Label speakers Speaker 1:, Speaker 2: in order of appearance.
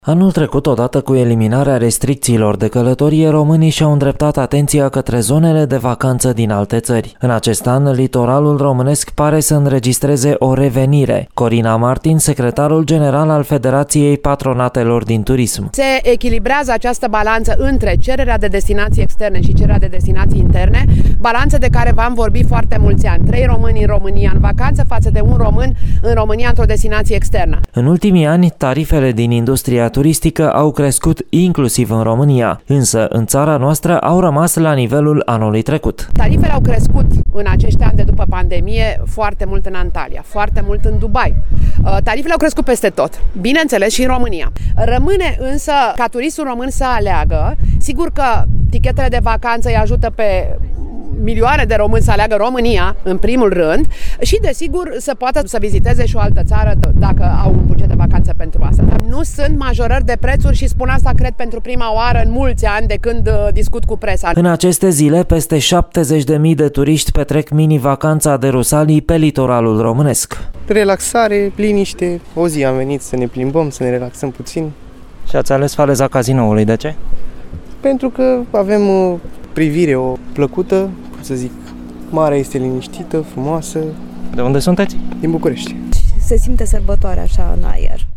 Speaker 1: Anul trecut, odată cu eliminarea restricțiilor de călătorie, românii și-au îndreptat atenția către zonele de vacanță din alte țări. În acest an, litoralul românesc pare să înregistreze o revenire. Corina Martin, secretarul general al Federației Patronatelor din Turism.
Speaker 2: Se echilibrează această balanță între cererea de destinații externe și cererea de destinații interne, balanță de care v-am vorbit foarte mulți ani. 3 români în România în vacanță față de 1 român în România într-o destinație externă.
Speaker 1: În ultimii ani, tarifele din industria turistică au crescut inclusiv în România, însă în țara noastră au rămas la nivelul anului trecut.
Speaker 2: Tarifele au crescut în acești ani de după pandemie foarte mult în Antalya, foarte mult în Dubai. Tarifele au crescut peste tot, bineînțeles și în România. Rămâne însă ca turistul român să aleagă. Sigur că tichetele de vacanță îi ajută pe milioane de români să aleagă România, în primul rând, și, desigur, să poată să viziteze și o altă țară dacă au un buget de vacanță pentru asta. Dar nu sunt majorări de prețuri și spun asta, cred, pentru prima oară în mulți ani de când discut cu presa.
Speaker 1: În aceste zile, peste 70.000 de turiști petrec mini-vacanța de Rusalii pe litoralul românesc.
Speaker 3: Relaxare, liniște, o zi am venit să ne plimbăm, să ne relaxăm puțin.
Speaker 1: Și ați ales faleza Cazinoului, de ce?
Speaker 3: Pentru că avem o privire plăcută, cum să zic, marea este liniștită, frumoasă.
Speaker 1: De unde sunteți?
Speaker 3: Din București.
Speaker 4: Se simte sărbătoare așa în aer.